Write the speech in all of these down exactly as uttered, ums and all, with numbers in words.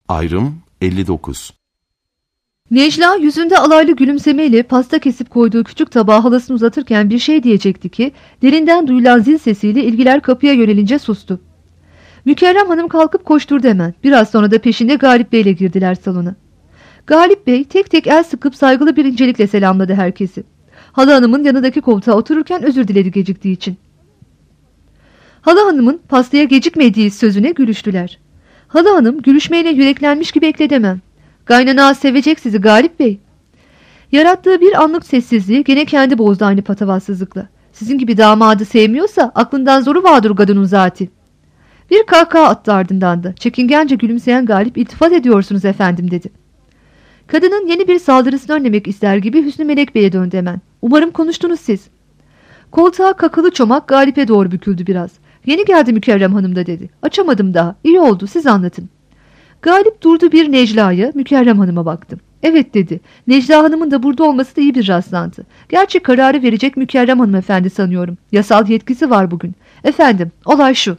Ayrım elli dokuz. Necla yüzünde alaylı gülümsemeyle pasta kesip koyduğu küçük tabağı halasını uzatırken bir şey diyecekti ki derinden duyulan zil sesiyle ilgiler kapıya yönelince sustu. Mükerrem Hanım kalkıp koşturdu hemen. Biraz sonra da peşinde Galip Bey ile girdiler salona. Galip Bey tek tek el sıkıp saygılı bir incelikle selamladı herkesi. Hala Hanım'ın yanındaki koltuğa otururken özür diledi geciktiği için. Hala Hanım'ın pastaya gecikmediği sözüne gülüştüler. Hala Hanım gülüşmeyle yüreklenmiş gibi ekledi hemen. Kaynana sevecek sizi Galip Bey. Yarattığı bir anlık sessizliği gene kendi bozdu aynı patavatsızlıkla. Sizin gibi damadı sevmiyorsa aklından zoru vardır kadının zati. Bir kahkaha attı ardından da. Çekingence gülümseyen Galip iltifat ediyorsunuz efendim dedi. Kadının yeni bir saldırısını önlemek ister gibi Hüsnü Melek Bey'e döndü hemen. Umarım konuştunuz siz. Koltuğa kakalı çomak Galip'e doğru büküldü biraz. Yeni geldi Mükerrem Hanım da dedi. Açamadım daha. İyi oldu siz anlatın. Galip durdu bir Necla'ya, Mükerrem Hanım'a baktı. Evet dedi. Necla Hanım'ın da burada olması da iyi bir rastlantı. Gerçi kararı verecek Mükerrem Hanım efendi sanıyorum. Yasal yetkisi var bugün. Efendim olay şu.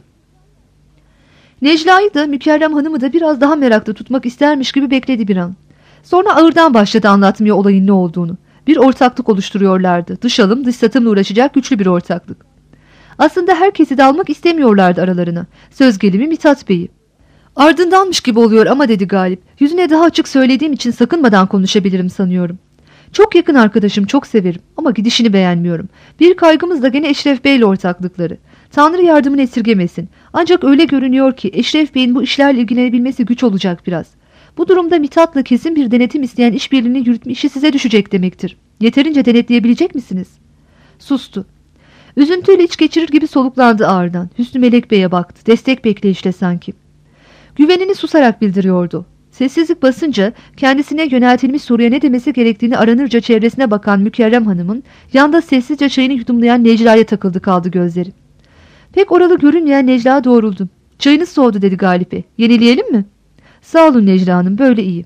Necla'yı da Mükerrem Hanım'ı da biraz daha meraklı tutmak istermiş gibi bekledi bir an. Sonra ağırdan başladı anlatmaya olayın ne olduğunu. Bir ortaklık oluşturuyorlardı. Dış alım dış satımla uğraşacak güçlü bir ortaklık. Aslında herkesi de almak istemiyorlardı aralarına. Söz gelimi Mithat Bey'i. Ardındanmış gibi oluyor ama dedi Galip. Yüzüne daha açık söylediğim için sakınmadan konuşabilirim sanıyorum. Çok yakın arkadaşım, çok severim ama gidişini beğenmiyorum. Bir kaygımız da gene Eşref Bey'le ortaklıkları. Tanrı yardımını esirgemesin. Ancak öyle görünüyor ki Eşref Bey'in bu işlerle ilgilenebilmesi güç olacak biraz. Bu durumda Mithat'la kesin bir denetim isteyen işbirliğini yürütme işi size düşecek demektir. Yeterince denetleyebilecek misiniz? Sustu. Üzüntüyle iç geçirir gibi soluklandı ağırdan. Hüsnü Melek Bey'e baktı. Destek bekleyişle sanki. Güvenini susarak bildiriyordu. Sessizlik basınca kendisine yöneltilmiş soruya ne demesi gerektiğini aranırca çevresine bakan Mükerrem Hanım'ın yanda sessizce çayını yudumlayan Necla'ya takıldı kaldı gözleri. Pek oralı görünmeyen Necla doğruldu. Çayınız soğudu dedi Galip'e. Yenileyelim mi? Sağ olun Necla Hanım böyle iyi.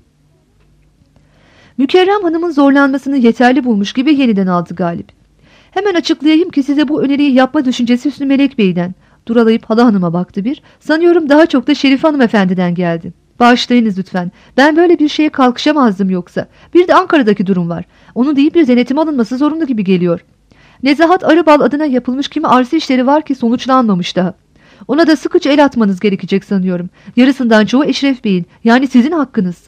Mükerrem Hanım'ın zorlanmasını yeterli bulmuş gibi yeniden aldı Galip. Hemen açıklayayım ki size bu öneriyi yapma düşüncesi Hüsnü Melek Bey'den. Duralayıp Hala Hanım'a baktı bir. Sanıyorum daha çok da Şerife Hanım efendiden geldi. Bağışlayınız lütfen. Ben böyle bir şeye kalkışamazdım yoksa. Bir de Ankara'daki durum var. Onu değil bir denetim alınması zorunlu gibi geliyor. Nezahat Arıbal adına yapılmış kimi arsa işleri var ki sonuçlanmamış daha. Ona da sıkıca el atmanız gerekecek sanıyorum. Yarısından çoğu Eşref Bey'in, yani sizin hakkınız.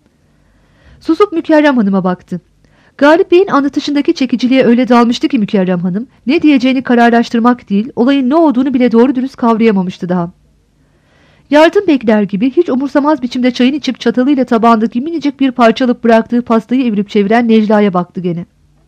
Susup Mükerrem Hanım'a baktı. Galip Bey'in anlatışındaki çekiciliğe öyle dalmıştı ki Mükerrem Hanım, ne diyeceğini kararlaştırmak değil, olayın ne olduğunu bile doğru dürüst kavrayamamıştı daha. Yardım bekler gibi hiç umursamaz biçimde çayını içip çatalıyla tabağındaki minicik bir parça alıp bıraktığı pastayı evirip çeviren Necla'ya baktı gene.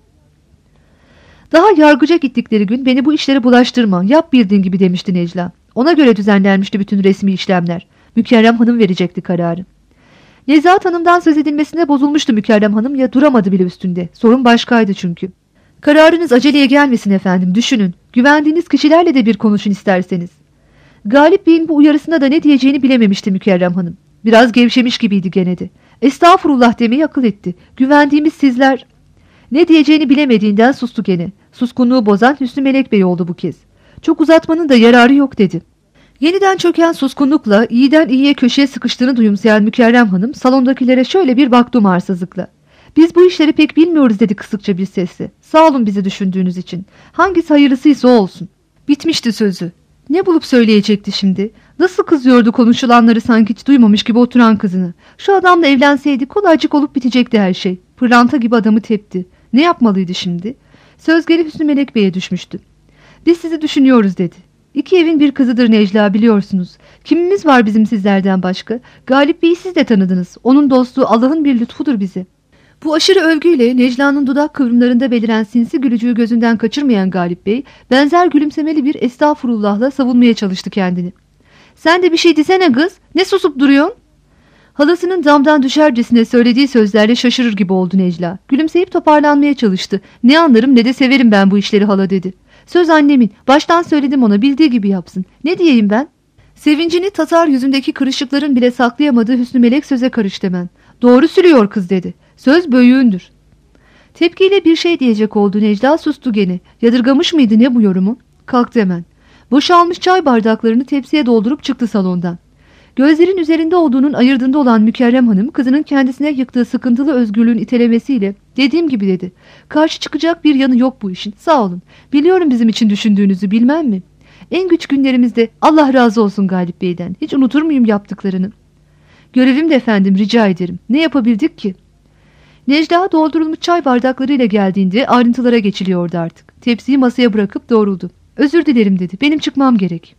Daha yargıca gittikleri gün beni bu işlere bulaştırma, yap bildiğin gibi demişti Necla. Ona göre düzenlenmişti bütün resmi işlemler. Mükerrem Hanım verecekti kararı. Nezahat Hanım'dan söz edilmesine bozulmuştu Mükerrem Hanım ya duramadı bile üstünde. Sorun başkaydı çünkü. Kararınız aceleye gelmesin efendim, düşünün. Güvendiğiniz kişilerle de bir konuşun isterseniz. Galip Bey'in bu uyarısına da ne diyeceğini bilememişti Mükerrem Hanım. Biraz gevşemiş gibiydi gene de. Estağfurullah demeyi akıl etti. Güvendiğimiz sizler... Ne diyeceğini bilemediğinden sustu gene. Suskunluğu bozan Hüsnü Melek Bey oldu bu kez. Çok uzatmanın da yararı yok dedi. Yeniden çöken suskunlukla iyiden iyiye köşeye sıkıştığını duyumsayan Mükerrem Hanım salondakilere şöyle bir baktı umarsızlıkla. Biz bu işleri pek bilmiyoruz dedi kısıkça bir sesle. Sağ olun bizi düşündüğünüz için. Hangisi hayırlısıysa o olsun. Bitmişti sözü. Ne bulup söyleyecekti şimdi? Nasıl kızıyordu konuşulanları sanki hiç duymamış gibi oturan kızını. Şu adamla evlenseydi kolaycık olup bitecekti her şey. Pırlanta gibi adamı tepti. Ne yapmalıydı şimdi? Söz gelip Hüsnü Melek Bey'e düşmüştü. Biz sizi düşünüyoruz dedi. İki evin bir kızıdır Necla biliyorsunuz. Kimimiz var bizim sizlerden başka? Galip Bey'i siz de tanıdınız. Onun dostluğu Allah'ın bir lütfudur bize. Bu aşırı övgüyle Necla'nın dudak kıvrımlarında beliren sinsi gülücüğü gözünden kaçırmayan Galip Bey, benzer gülümsemeli bir estağfurullahla savunmaya çalıştı kendini. Sen de bir şey desene kız, ne susup duruyorsun? Halasının damdan düşercesine söylediği sözlerle şaşırır gibi oldu Necla. Gülümseyip toparlanmaya çalıştı. Ne anlarım ne de severim ben bu işleri hala dedi. Söz annemin, baştan söyledim ona bildiği gibi yapsın. Ne diyeyim ben? Sevincini Tatar yüzündeki kırışıkların bile saklayamadığı Hüsnü Melek söze karıştı hemen. Doğru söylüyor kız dedi. Söz büyüğündür. Tepkiyle bir şey diyecek oldu Necla sustu gene. Yadırgamış mıydı ne bu yorumu? Kalktı hemen. Boşalmış çay bardaklarını tepsiye doldurup çıktı salondan. Gözlerin üzerinde olduğunun ayırdığında olan Mükerrem Hanım kızının kendisine yıktığı sıkıntılı özgürlüğün itelemesiyle dediğim gibi dedi. Karşı çıkacak bir yanı yok bu işin. Sağ olun. Biliyorum bizim için düşündüğünüzü, bilmem mi? En güç günlerimizde Allah razı olsun Galip Bey'den. Hiç unutur muyum yaptıklarını? Görevim de efendim, rica ederim. Ne yapabildik ki? Necla doldurulmuş çay bardaklarıyla geldiğinde ayrıntılara geçiliyordu artık. Tepsiyi masaya bırakıp doğruldu. Özür dilerim dedi. Benim çıkmam gerek.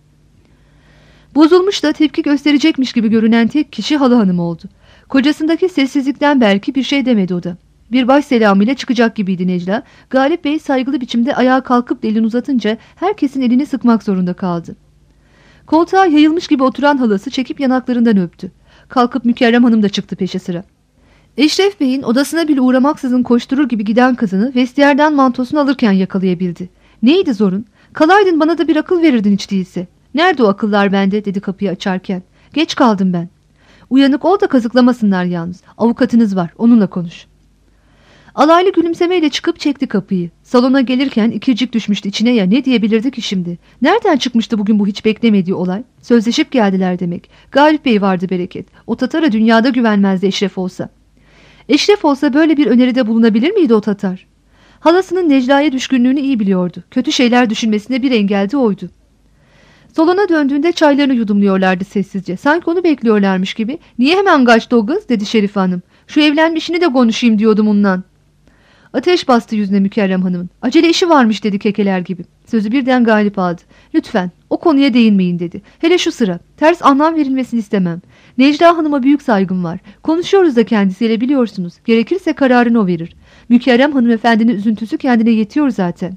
Bozulmuş da tepki gösterecekmiş gibi görünen tek kişi Halı Hanım oldu. Kocasındaki sessizlikten belki bir şey demedi o da. Bir baş selamıyla çıkacak gibiydi Necla. Galip Bey saygılı biçimde ayağa kalkıp elini uzatınca herkesin elini sıkmak zorunda kaldı. Koltuğa yayılmış gibi oturan halası çekip yanaklarından öptü. Kalkıp Mükerrem Hanım da çıktı peşi sıra. Eşref Bey'in odasına bile uğramaksızın koşturur gibi giden kızını vestiyerden mantosunu alırken yakalayabildi. Neydi zorun? Kalaydın bana da bir akıl verirdin hiç değilse. Nerede o akıllar bende dedi kapıyı açarken. Geç kaldım ben. Uyanık ol da kazıklamasınlar yalnız. Avukatınız var, onunla konuş. Alaylı gülümsemeyle çıkıp çekti kapıyı. Salona gelirken ikircik düşmüştü içine ya, ne diyebilirdi ki şimdi? Nereden çıkmıştı bugün bu hiç beklemediği olay? Sözleşip geldiler demek. Galip Bey vardı bereket. O Tatar'a dünyada güvenmezdi Eşref olsa. Eşref olsa böyle bir öneride bulunabilir miydi o Tatar? Halasının Necla'ya düşkünlüğünü iyi biliyordu. Kötü şeyler düşünmesine bir engel de oydu. Salona döndüğünde çaylarını yudumluyorlardı sessizce. Sanki onu bekliyorlarmış gibi. Niye hemen kaçtı o kız dedi Şerife Hanım. Şu evlenmişini de konuşayım diyordum ondan. Ateş bastı yüzüne Mükerrem Hanım'ın. Acele işi varmış dedi kekeler gibi. Sözü birden Galip aldı. Lütfen o konuya değinmeyin dedi. Hele şu sıra. Ters anlam verilmesini istemem. Necla Hanım'a büyük saygım var. Konuşuyoruz da kendisiyle biliyorsunuz. Gerekirse kararını o verir. Mükerrem hanımefendinin üzüntüsü kendine yetiyor zaten.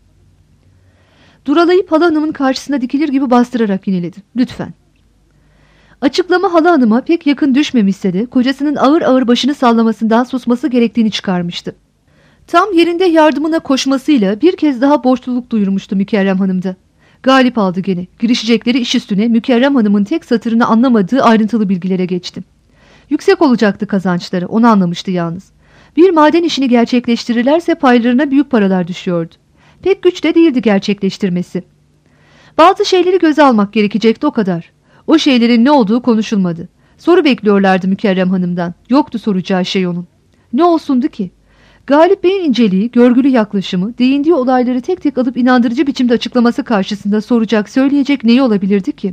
Duralayıp Hala Hanım'ın karşısına dikilir gibi bastırarak yineledi. Lütfen. Açıklama Hala Hanım'a pek yakın düşmemişse de kocasının ağır ağır başını sallamasından susması gerektiğini çıkarmıştı. Tam yerinde yardımına koşmasıyla bir kez daha borçluluk duyurmuştu Mükerrem Hanım'da. Galip aldı gene. Girişecekleri iş üstüne Mükerrem Hanım'ın tek satırını anlamadığı ayrıntılı bilgilere geçti. Yüksek olacaktı kazançları, onu anlamıştı yalnız. Bir maden işini gerçekleştirirlerse paylarına büyük paralar düşüyordu. Pek güç de değildi gerçekleştirmesi. Bazı şeyleri göze almak gerekecekti o kadar. O şeylerin ne olduğu konuşulmadı. Soru bekliyorlardı Mükerrem Hanım'dan. Yoktu soracağı şey onun. Ne olsundu ki? Galip Bey'in inceliği, görgülü yaklaşımı, değindiği olayları tek tek alıp inandırıcı biçimde açıklaması karşısında soracak, söyleyecek neyi olabilirdi ki?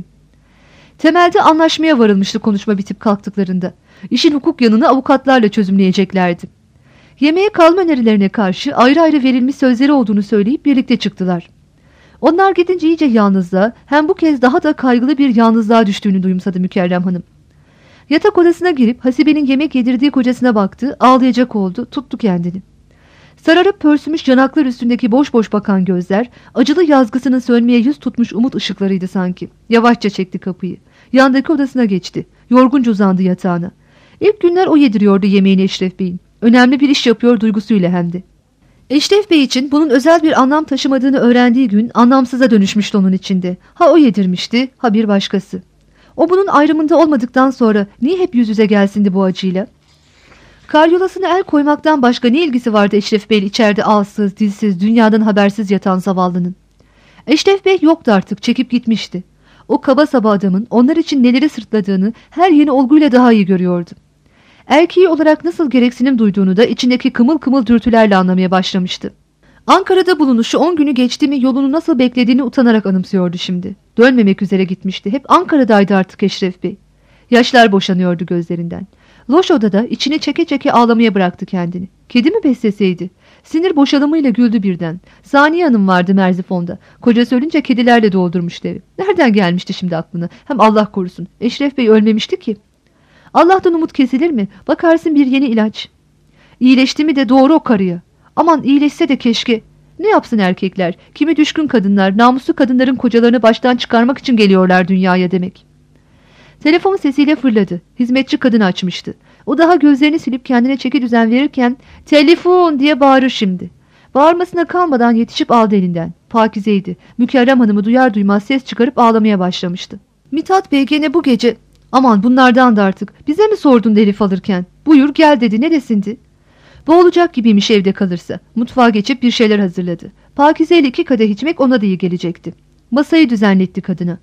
Temelde anlaşmaya varılmıştı konuşma bitip kalktıklarında. İşin hukuk yanını avukatlarla çözümleyeceklerdi. Yemeğe kalma önerilerine karşı ayrı ayrı verilmiş sözleri olduğunu söyleyip birlikte çıktılar. Onlar gidince iyice yalnızlığa, hem bu kez daha da kaygılı bir yalnızlığa düştüğünü duyumsadı Mükerrem Hanım. Yatak odasına girip Hasibe'nin yemek yedirdiği kocasına baktı, ağlayacak oldu, tuttu kendini. Sararıp pörsümüş yanaklar üstündeki boş boş bakan gözler, acılı yazgısının sönmeye yüz tutmuş umut ışıklarıydı sanki. Yavaşça çekti kapıyı. Yandaki odasına geçti. Yorgunca uzandı yatağına. İlk günler o yediriyordu yemeğini Eşref Bey'in. Önemli bir iş yapıyor duygusuyla hem de. Eşref Bey için bunun özel bir anlam taşımadığını öğrendiği gün anlamsıza dönüşmüştü onun içinde. Ha o yedirmişti, ha bir başkası. O bunun ayrımında olmadıktan sonra niye hep yüz yüze gelsindi bu acıyla? Karyolasına el koymaktan başka ne ilgisi vardı Eşref Bey'le içeride ağızsız, dilsiz, dünyadan habersiz yatan zavallının? Eşref Bey yoktu artık, çekip gitmişti. O kaba saba adamın onlar için neleri sırtladığını her yeni olguyla daha iyi görüyordu. Erkeği olarak nasıl gereksinim duyduğunu da içindeki kımıl kımıl dürtülerle anlamaya başlamıştı. Ankara'da bulunuşu on günü geçti mi yolunu nasıl beklediğini utanarak anımsıyordu şimdi. Dönmemek üzere gitmişti. Hep Ankara'daydı artık Eşref Bey. Yaşlar boşanıyordu gözlerinden. Loş odada içine çeke çeke ağlamaya bıraktı kendini. Kedi mi besleseydi? Sinir boşalımıyla güldü birden. Saniye Hanım vardı Merzifon'da. Kocası ölünce kedilerle doldurmuştu evi. Nereden gelmişti şimdi aklına? Hem Allah korusun. Eşref Bey ölmemişti ki. Allah'tan umut kesilir mi? Bakarsın bir yeni ilaç. İyileşti mi de doğru o karıya. Aman iyileşse de keşke. Ne yapsın erkekler? Kimi düşkün kadınlar, namuslu kadınların kocalarını baştan çıkarmak için geliyorlar dünyaya demek. Telefon sesiyle fırladı. Hizmetçi kadın açmıştı. O daha gözlerini silip kendine çeki düzen verirken "Telefon!" diye bağırır şimdi. Bağırmasına kalmadan yetişip aldı elinden. Pakizeydi. Mükerrem Hanım'ı duyar duymaz ses çıkarıp ağlamaya başlamıştı. Mithat Bey gene bu gece... Aman bunlardan da artık. Bize mi sordun Elif alırken? Buyur gel dedi, neresindi? Boğulacak gibiymiş evde kalırsa. Mutfağa geçip bir şeyler hazırladı. Pakize ile iki kadeh içmek ona da iyi gelecekti. Masayı düzenletti kadına.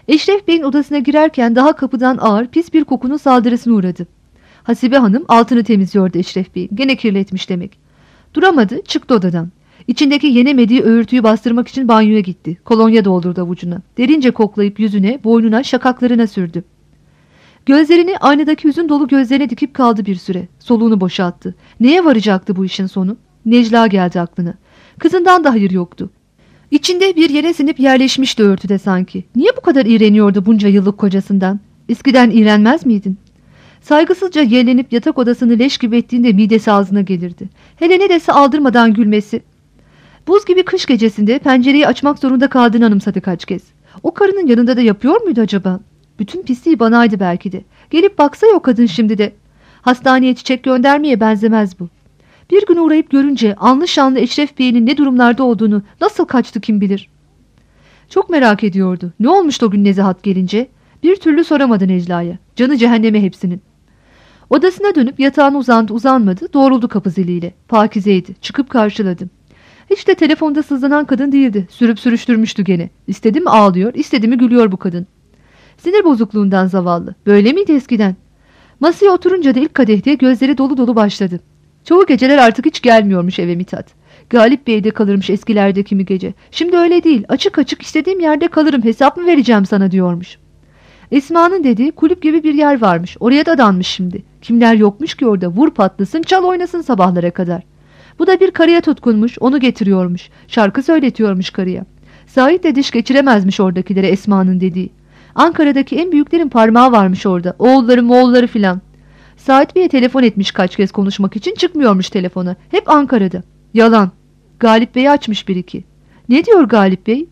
Eşref Bey'in odasına girerken daha kapıdan ağır pis bir kokunun saldırısına uğradı. Hasibe Hanım altını temizliyordu Eşref Bey. Gene kirletmiş demek. Duramadı, çıktı odadan. İçindeki yenemediği öğürtüyü bastırmak için banyoya gitti. Kolonya doldurdu avucuna. Derince koklayıp yüzüne, boynuna, şakaklarına sürdü. Gözlerini aynadaki hüzün dolu gözlerine dikip kaldı bir süre. Soluğunu boşalttı. Neye varacaktı bu işin sonu? Necla geldi aklına. Kızından da hayır yoktu. İçinde bir yere sinip yerleşmişti örtüde sanki. Niye bu kadar iğreniyordu bunca yıllık kocasından? Eskiden iğrenmez miydin? Saygısızca yerlenip yatak odasını leş gibi ettiğinde midesi ağzına gelirdi. Hele ne dese aldırmadan gülmesi. Buz gibi kış gecesinde pencereyi açmak zorunda kaldığını anımsadı kaç kez. O karının yanında da yapıyor muydu acaba? Bütün pisliği banaydı belki de. Gelip baksa ya o kadın şimdi de. Hastaneye çiçek göndermeye benzemez bu. Bir gün uğrayıp görünce anlı şanlı Eşref Bey'in ne durumlarda olduğunu nasıl kaçtı kim bilir. Çok merak ediyordu. Ne olmuştu o gün Nezahat gelince? Bir türlü soramadı Necla'ya. Canı cehenneme hepsinin. Odasına dönüp yatağına uzandı uzanmadı, doğruldu kapı ziliyle. Pakizeydi. Çıkıp karşıladı. Hiç de telefonda sızlanan kadın değildi. Sürüp sürüştürmüştü gene. İstedi mi ağlıyor, istedi mi gülüyor bu kadın. Sinir bozukluğundan zavallı. Böyle miydi eskiden? Masaya oturunca da ilk kadehte gözleri dolu dolu başladı. Çoğu geceler artık hiç gelmiyormuş eve Mithat. Galip Bey'de kalırmış eskilerde kimi gece. Şimdi öyle değil. Açık açık istediğim yerde kalırım, hesap mı vereceğim sana diyormuş. Esma'nın dediği kulüp gibi bir yer varmış. Oraya da danmış şimdi. Kimler yokmuş ki orada, vur patlasın çal oynasın sabahlara kadar. Bu da bir karıya tutkunmuş, onu getiriyormuş. Şarkı söyletiyormuş karıya. Sait de diş geçiremezmiş oradakilere Esma'nın dediği. Ankara'daki en büyüklerin parmağı varmış orada. Oğulları moğulları filan. Sait Bey'e telefon etmiş kaç kez konuşmak için, çıkmıyormuş telefona. Hep Ankara'da. Yalan. Galip Bey'i açmış bir iki. Ne diyor Galip Bey?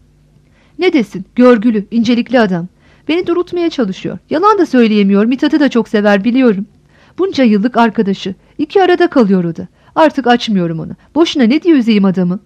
Ne desin? Görgülü, incelikli adam. Beni durutmaya çalışıyor. Yalan da söyleyemiyor. Mithat'ı da çok sever biliyorum. Bunca yıllık arkadaşı. İki arada kalıyor o da. Artık açmıyorum onu. Boşuna ne diye üzeyim adamı?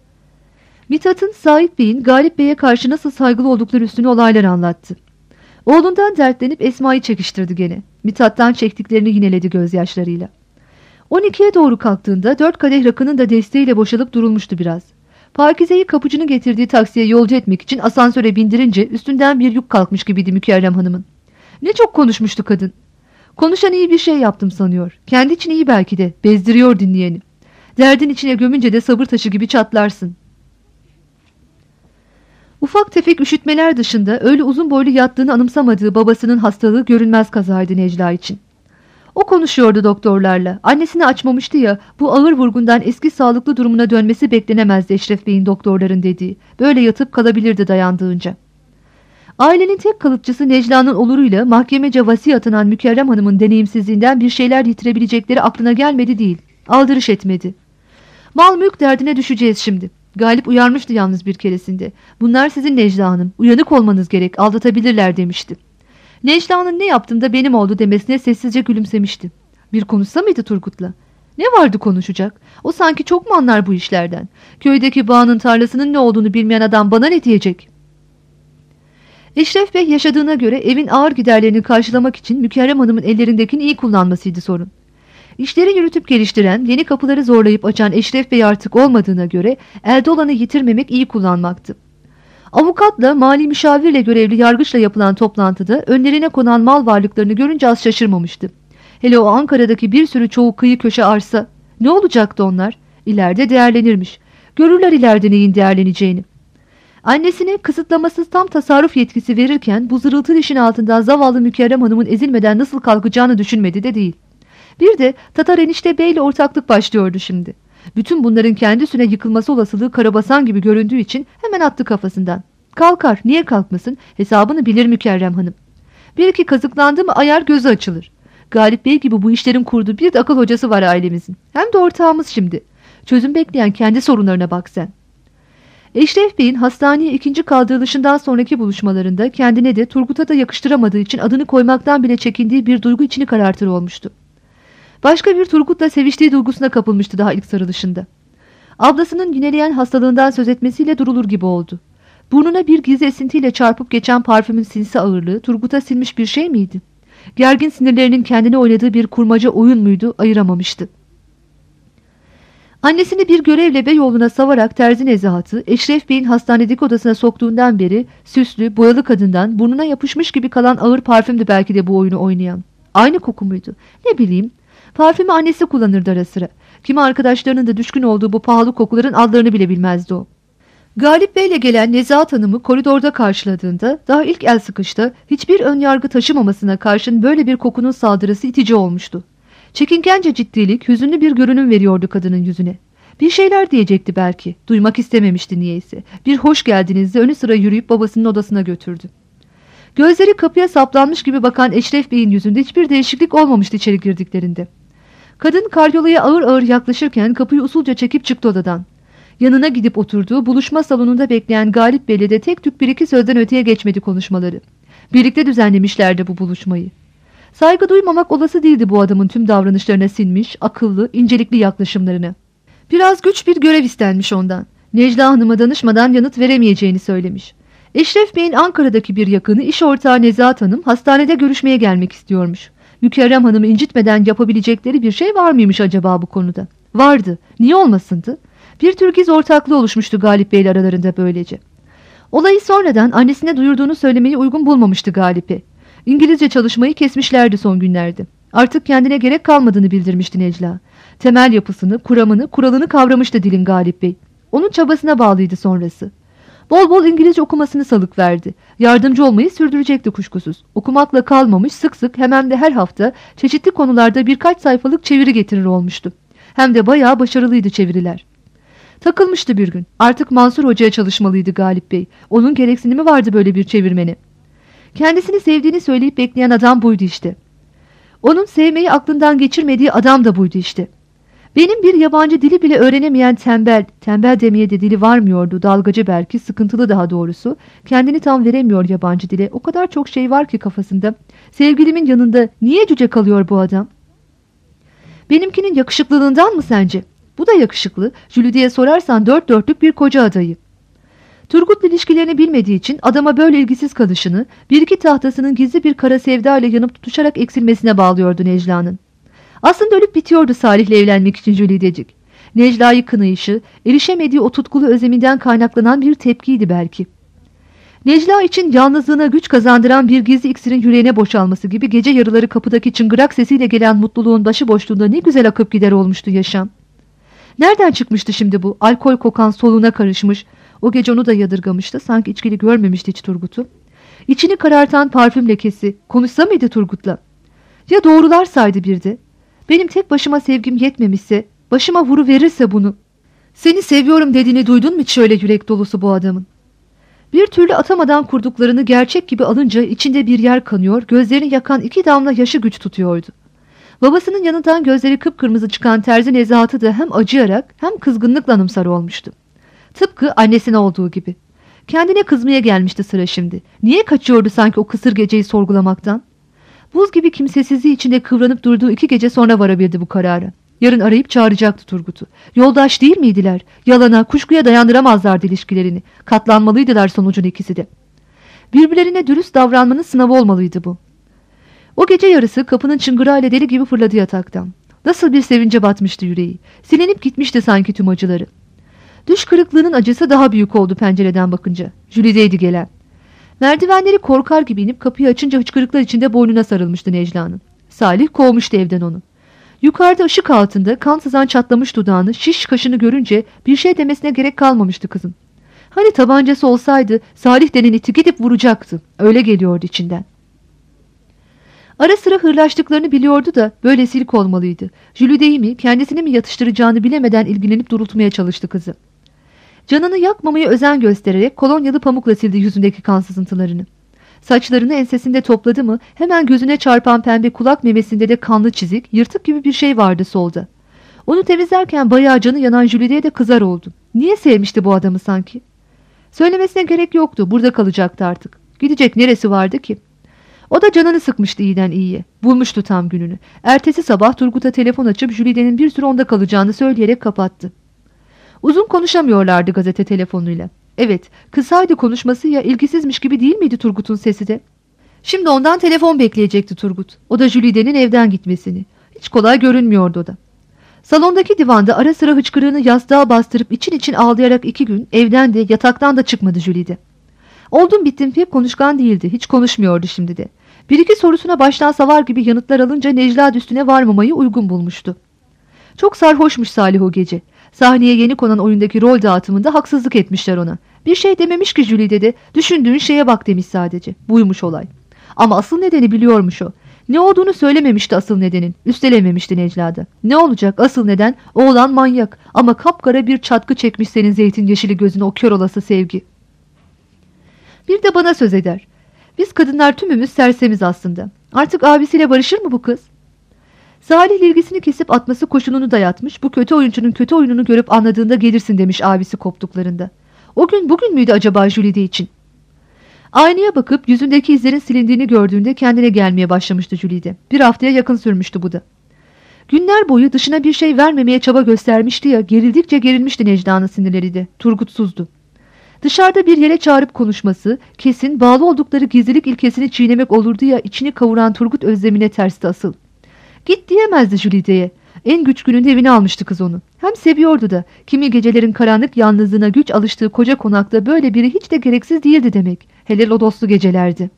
Mithat'ın Sait Bey'in Galip Bey'e karşı nasıl saygılı oldukları üstüne olaylar anlattı. Oğlundan dertlenip Esma'yı çekiştirdi gene. Mithat'tan çektiklerini yineledi gözyaşlarıyla. on ikiye doğru kalktığında dört kadeh rakının da desteğiyle boşalıp durulmuştu biraz. Pakize'yi kapıcının getirdiği taksiye yolcu etmek için asansöre bindirince üstünden bir yük kalkmış gibiydi Mükerrem Hanım'ın. Ne çok konuşmuştu kadın. Konuşan iyi bir şey yaptım sanıyor. Kendi için iyi belki de. Bezdiriyor dinleyeni. Derdin içine gömünce de sabır taşı gibi çatlarsın. Ufak tefek üşütmeler dışında öyle uzun boylu yattığını anımsamadığı babasının hastalığı görünmez kazaydı Necla için. O konuşuyordu doktorlarla. Annesini açmamıştı ya, bu ağır vurgundan eski sağlıklı durumuna dönmesi beklenemezdi Eşref Bey'in doktorların dediği. Böyle yatıp kalabilirdi dayandığınca. Ailenin tek kalıpçısı Necla'nın oluruyla mahkemece vasi atınan Mükerrem Hanım'ın deneyimsizliğinden bir şeyler yitirebilecekleri aklına gelmedi değil. Aldırış etmedi. Mal mülk derdine düşeceğiz şimdi. Galip uyarmıştı yalnız bir keresinde. Bunlar sizin Necla Hanım. Uyanık olmanız gerek. Aldatabilirler demişti. Necla'nın ne yaptım da benim oldu demesine sessizce gülümsemişti. Bir konuşsa mıydı Turgut'la? Ne vardı konuşacak? O sanki çok mu anlar bu işlerden? Köydeki bağının tarlasının ne olduğunu bilmeyen adam bana ne diyecek? Eşref Bey yaşadığına göre evin ağır giderlerini karşılamak için Mükerrem Hanım'ın ellerindekini iyi kullanmasıydı sorun. İşleri yürütüp geliştiren, yeni kapıları zorlayıp açan Eşref Bey artık olmadığına göre elde olanı yitirmemek iyi kullanmaktı. Avukatla, mali müşavirle görevli yargıçla yapılan toplantıda önlerine konan mal varlıklarını görünce az şaşırmamıştı. Hele o Ankara'daki bir sürü çoğu kıyı köşe arsa, ne olacaktı onlar? İleride değerlenirmiş. Görürler ileride neyin değerleneceğini. Annesine kısıtlamasız tam tasarruf yetkisi verirken bu zırıltı dişin altından zavallı Mükerrem Hanım'ın ezilmeden nasıl kalkacağını düşünmedi de değil. Bir de Tatar enişte Bey'le ortaklık başlıyordu şimdi. Bütün bunların kendisine yıkılması olasılığı karabasan gibi göründüğü için hemen attı kafasından. Kalkar, niye kalkmasın? Hesabını bilir Mükerrem Hanım. Bir iki kazıklandı mı ayar gözü açılır. Galip Bey gibi bu işlerin kurduğu bir de akıl hocası var ailemizin. Hem de ortağımız şimdi. Çözüm bekleyen kendi sorunlarına bak sen. Eşref Bey'in hastaneye ikinci kaldırılışından sonraki buluşmalarında kendine de Turgut'a da yakıştıramadığı için adını koymaktan bile çekindiği bir duygu içini karartır olmuştu. Başka bir Turgut'la seviştiği duygusuna kapılmıştı daha ilk sarılışında. Ablasının yineleyen hastalığından söz etmesiyle durulur gibi oldu. Burnuna bir gizli esintiyle çarpıp geçen parfümün sinsi ağırlığı Turgut'a sinmiş bir şey miydi? Gergin sinirlerinin kendine oynadığı bir kurmaca oyun muydu, ayıramamıştı. Annesini bir görevle Beyoğlu'na savarak Terzi Nezahat'ı Eşref Bey'in hastanedeki odasına soktuğundan beri süslü, boyalı kadından burnuna yapışmış gibi kalan ağır parfümdü belki de bu oyunu oynayan. Aynı koku muydu? Ne bileyim. Parfümü annesi kullanırdı ara sıra. Kimi arkadaşlarının da düşkün olduğu bu pahalı kokuların adlarını bile bilmezdi o. Galip Bey'le gelen Nezahat Hanım'ı koridorda karşıladığında daha ilk el sıkışta hiçbir ön yargı taşımamasına karşın böyle bir kokunun saldırısı itici olmuştu. Çekinkence ciddilik, hüzünlü bir görünüm veriyordu kadının yüzüne. Bir şeyler diyecekti belki. Duymak istememişti niyeyse. Bir hoş geldinizle önü sıra yürüyüp babasının odasına götürdü. Gözleri kapıya saplanmış gibi bakan Eşref Bey'in yüzünde hiçbir değişiklik olmamıştı içeri girdiklerinde. Kadın karyolaya ağır ağır yaklaşırken kapıyı usulca çekip çıktı odadan. Yanına gidip oturduğu buluşma salonunda bekleyen Galip Bey'le de tek tük bir iki sözden öteye geçmedi konuşmaları. Birlikte düzenlemişlerdi bu buluşmayı. Saygı duymamak olası değildi bu adamın tüm davranışlarına sinmiş, akıllı, incelikli yaklaşımlarına. Biraz güç bir görev istenmiş ondan. Necla Hanım'a danışmadan yanıt veremeyeceğini söylemiş. Eşref Bey'in Ankara'daki bir yakını iş ortağı Nezahat Hanım hastanede görüşmeye gelmek istiyormuş. Mükerrem Hanım'ı incitmeden yapabilecekleri bir şey var mıymış acaba bu konuda? Vardı. Niye olmasındı? Bir tür giz ortaklığı oluşmuştu Galip Bey'le aralarında böylece. Olayı sonradan annesine duyurduğunu söylemeyi uygun bulmamıştı Galip'e. İngilizce çalışmayı kesmişlerdi son günlerde. Artık kendine gerek kalmadığını bildirmişti Necla. Temel yapısını, kuramını, kuralını kavramıştı dilin Galip Bey. Onun çabasına bağlıydı sonrası. Bol bol İngilizce okumasını salık verdi. Yardımcı olmayı sürdürecekti kuşkusuz. Okumakla kalmamış, sık sık hemen de her hafta çeşitli konularda birkaç sayfalık çeviri getirir olmuştu. Hem de bayağı başarılıydı çeviriler. Takılmıştı bir gün. Artık Mansur Hoca'ya çalışmalıydı Galip Bey. Onun gereksinimi vardı böyle bir çevirmeni. Kendisini sevdiğini söyleyip bekleyen adam buydu işte. Onun sevmeyi aklından geçirmediği adam da buydu işte. Benim bir yabancı dili bile öğrenemeyen tembel, tembel demeye de dili varmıyordu, dalgacı belki, sıkıntılı daha doğrusu. Kendini tam veremiyor yabancı dile. O kadar çok şey var ki kafasında. Sevgilimin yanında niye cüce kalıyor bu adam? Benimkinin yakışıklılığından mı sence? Bu da yakışıklı. Jülide'ye sorarsan dört dörtlük bir koca adayı. Turgut'la ilişkilerini bilmediği için adama böyle ilgisiz kalışını bir iki tahtasının gizli bir kara sevda ile yanıp tutuşarak eksilmesine bağlıyordu Necla'nın. Aslında ölüp bitiyordu Salih'le evlenmek için Jülidecik. Necla'yı kınayışı, erişemediği o tutkulu özleminden kaynaklanan bir tepkiydi belki. Necla için yalnızlığına güç kazandıran bir gizli iksirin yüreğine boşalması gibi gece yarıları kapıdaki çıngırak sesiyle gelen mutluluğun başıboşluğunda ne güzel akıp gider olmuştu yaşam. Nereden çıkmıştı şimdi bu alkol kokan soluğuna karışmış? O gece onu da yadırgamıştı. Sanki içkili görmemişti hiç Turgut'u. İçini karartan parfüm lekesi. Konuşsa mıydı Turgut'la? Ya doğrularsaydı bir de? Benim tek başıma sevgim yetmemişse, başıma vuru verirse bunu. Seni seviyorum dediğini duydun mu hiç şöyle yürek dolusu bu adamın? Bir türlü atamadan kurduklarını gerçek gibi alınca içinde bir yer kanıyor, gözlerini yakan iki damla yaşı güç tutuyordu. Babasının yanından gözleri kıpkırmızı çıkan Terzi Nezahat'ı da hem acıyarak hem kızgınlıkla anımsar olmuştu. Tıpkı annesine olduğu gibi. Kendine kızmaya gelmişti sıra şimdi. Niye kaçıyordu sanki o kısır geceyi sorgulamaktan? Buz gibi kimsesizliği içinde kıvranıp durduğu iki gece sonra varabildi bu karara. Yarın arayıp çağıracaktı Turgut'u. Yoldaş değil miydiler? Yalana, kuşkuya dayandıramazlardı ilişkilerini. Katlanmalıydılar sonucun ikisi de. Birbirlerine dürüst davranmanın sınavı olmalıydı bu. O gece yarısı kapının çıngırağıyla deli gibi fırladı yataktan. Nasıl bir sevince batmıştı yüreği. Silinip gitmişti sanki tüm acıları. Düş kırıklığının acısı daha büyük oldu pencereden bakınca. Jülide'ydi gelen. Merdivenleri korkar gibi inip kapıyı açınca hıçkırıklar içinde boynuna sarılmıştı Necla'nın. Salih kovmuştu evden onu. Yukarıda ışık altında kan sızan çatlamış dudağını, şiş kaşını görünce bir şey demesine gerek kalmamıştı kızın. Hani tabancası olsaydı Salih denen iti gidip vuracaktı. Öyle geliyordu içinden. Ara sıra hırlaştıklarını biliyordu da böyle silk olmalıydı. Jülide'yi mi kendisini mi yatıştıracağını bilemeden ilgilenip durultmaya çalıştı kızı. Canını yakmamaya özen göstererek kolonyalı pamukla sildi yüzündeki kan sızıntılarını. Saçlarını ensesinde topladı mı hemen gözüne çarpan pembe kulak memesinde de kanlı çizik, yırtık gibi bir şey vardı solda. Onu temizlerken bayağı canı yanan Jülide'ye de kızar oldu. Niye sevmişti bu adamı sanki? Söylemesine gerek yoktu, burada kalacaktı artık. Gidecek neresi vardı ki? O da canını sıkmıştı iyiden iyiye. Bulmuştu tam gününü. Ertesi sabah Turgut'a telefon açıp Jülide'nin bir süre onda kalacağını söyleyerek kapattı. Uzun konuşamıyorlardı gazete telefonuyla. Evet, kısaydı konuşması ya ilgisizmiş gibi değil miydi Turgut'un sesi de? Şimdi ondan telefon bekleyecekti Turgut. O da Jülide'nin evden gitmesini. Hiç kolay görünmüyordu o da. Salondaki divanda ara sıra hıçkırığını yastığa bastırıp için için ağlayarak iki gün evden de yataktan da çıkmadı Jülide. Oldum bittim pek konuşkan değildi. Hiç konuşmuyordu şimdi de. Bir iki sorusuna baştan savar gibi yanıtlar alınca Necla üstüne varmamayı uygun bulmuştu. Çok sarhoşmuş Salih o gece. Sahneye yeni konan oyundaki rol dağıtımında haksızlık etmişler ona. Bir şey dememiş ki Jülide de, düşündüğün şeye bak demiş sadece. Buymuş olay. Ama asıl nedeni biliyormuş o. Ne olduğunu söylememişti asıl nedenin. Üstelememişti Necla'da. Ne olacak asıl neden? Oğlan manyak ama kapkara bir çatkı çekmiş senin zeytin yeşili gözüne o kör olası sevgi. Bir de bana söz eder. Biz kadınlar tümümüz sersemiz aslında. Artık abisiyle barışır mı bu kız? Salih ilgisini kesip atması koşulunu dayatmış. Bu kötü oyuncunun kötü oyununu görüp anladığında gelirsin demiş abisi koptuklarında. O gün bugün müydü acaba Jülide için? Aynaya bakıp yüzündeki izlerin silindiğini gördüğünde kendine gelmeye başlamıştı Jülide. Bir haftaya yakın sürmüştü bu da. Günler boyu dışına bir şey vermemeye çaba göstermişti ya, gerildikçe gerilmişti Necla'nın sinirleri de. Turgutsuzdu. Dışarıda bir yere çağırıp konuşması, kesin bağlı oldukları gizlilik ilkesini çiğnemek olurdu ya, içini kavuran Turgut özlemine tersti asıl. Git diyemezdi Jülide'ye. En güç gününde evine almıştı kız onu. Hem seviyordu da. Kimi gecelerin karanlık yalnızlığına güç alıştığı koca konakta böyle biri hiç de gereksiz değildi demek. Hele lodoslu gecelerdi.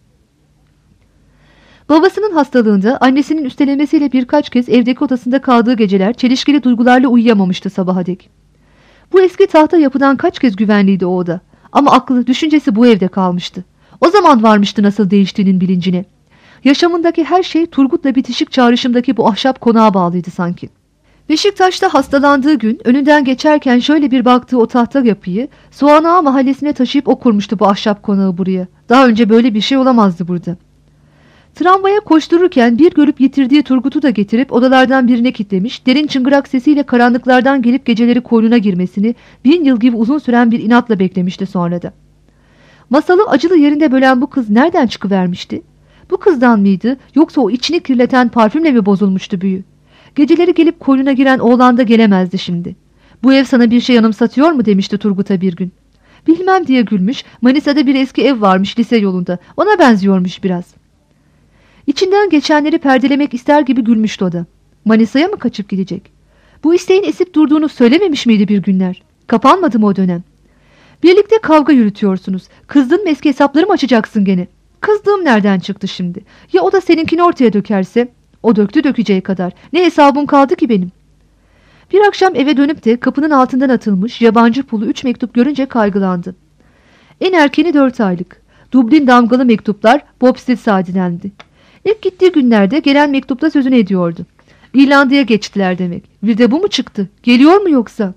Babasının hastalığında annesinin üstelemesiyle birkaç kez evdeki odasında kaldığı geceler çelişkili duygularla uyuyamamıştı sabaha dek. Bu eski tahta yapıdan kaç kez güvenliydi o oda. Ama aklı, düşüncesi bu evde kalmıştı. O zaman varmıştı nasıl değiştiğinin bilincine. Yaşamındaki her şey Turgut'la bitişik çağrışımdaki bu ahşap konağa bağlıydı sanki. Beşiktaş'ta hastalandığı gün önünden geçerken şöyle bir baktığı o tahta yapıyı Soğan Ağa mahallesine taşıyıp o kurmuştu bu ahşap konağı buraya. Daha önce böyle bir şey olamazdı burada. Tramvaya koştururken bir görüp yitirdiği Turgut'u da getirip odalardan birine kitlemiş, derin çıngırak sesiyle karanlıklardan gelip geceleri koynuna girmesini bin yıl gibi uzun süren bir inatla beklemişti sonra da. Masalı acılı yerinde bölen bu kız nereden çıkıvermişti? Bu kızdan mıydı, yoksa o içini kirleten parfümle mi bozulmuştu büyü? Geceleri gelip koynuna giren oğlan da gelemezdi şimdi. Bu ev sana bir şey anımsatıyor mu demişti Turgut'a bir gün. Bilmem diye gülmüş, Manisa'da bir eski ev varmış lise yolunda, ona benziyormuş biraz. İçinden geçenleri perdelemek ister gibi gülmüştü o da. Manisa'ya mı kaçıp gidecek? Bu isteğin esip durduğunu söylememiş miydi bir günler? Kapanmadı mı o dönem? Birlikte kavga yürütüyorsunuz. Kızdın mı eski hesapları mı açacaksın gene? Kızdığım nereden çıktı şimdi? Ya o da seninkini ortaya dökerse? O döktü dökeceği kadar. Ne hesabım kaldı ki benim? Bir akşam eve dönüp de kapının altından atılmış yabancı pulu üç mektup görünce kaygılandı. En erkeni dört aylık. Dublin damgalı mektuplar Bob Still Sadi'dendi. İlk gittiği günlerde gelen mektupta sözünü ediyordu. İrlanda'ya geçtiler demek. Bir de bu mu çıktı? Geliyor mu yoksa?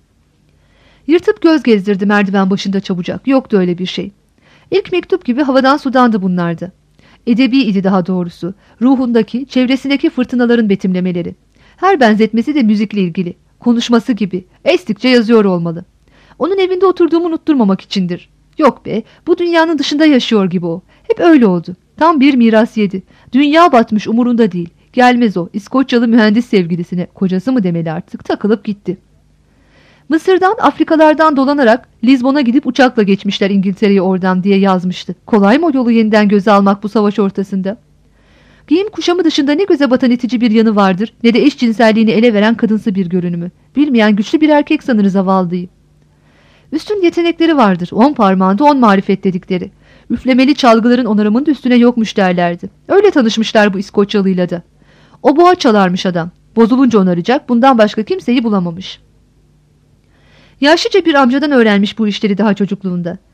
Yırtıp göz gezdirdi merdiven başında çabucak. Yoktu öyle bir şey. İlk mektup gibi havadan sudandı bunlardı. Edebi idi daha doğrusu. Ruhundaki, çevresindeki fırtınaların betimlemeleri. Her benzetmesi de müzikle ilgili. Konuşması gibi. Estikçe yazıyor olmalı. Onun evinde oturduğumu unutturmamak içindir. Yok be, bu dünyanın dışında yaşıyor gibi o. Hep öyle oldu. Tam bir miras yedi. Dünya batmış umurunda değil. Gelmez o. İskoçyalı mühendis sevgilisine, kocası mı demeli artık, takılıp gitti. Mısır'dan, Afrikalardan dolanarak Lizbon'a gidip uçakla geçmişler İngiltere'ye oradan diye yazmıştı. Kolay mı o yolu yeniden göze almak bu savaş ortasında? Giyim kuşamı dışında ne göze batan itici bir yanı vardır, ne de eşcinselliğini ele veren kadınsı bir görünümü. Bilmeyen güçlü bir erkek sanır zavallıyı. Üstün yetenekleri vardır. On parmağında on marifet dedikleri. Üflemeli çalgıların onarımının da üstüne yokmuş derlerdi. Öyle tanışmışlar bu İskoçyalıyla da. O boğa çalarmış adam. Bozulunca onaracak, bundan başka kimseyi bulamamış. Yaşlıca bir amcadan öğrenmiş bu işleri daha çocukluğunda.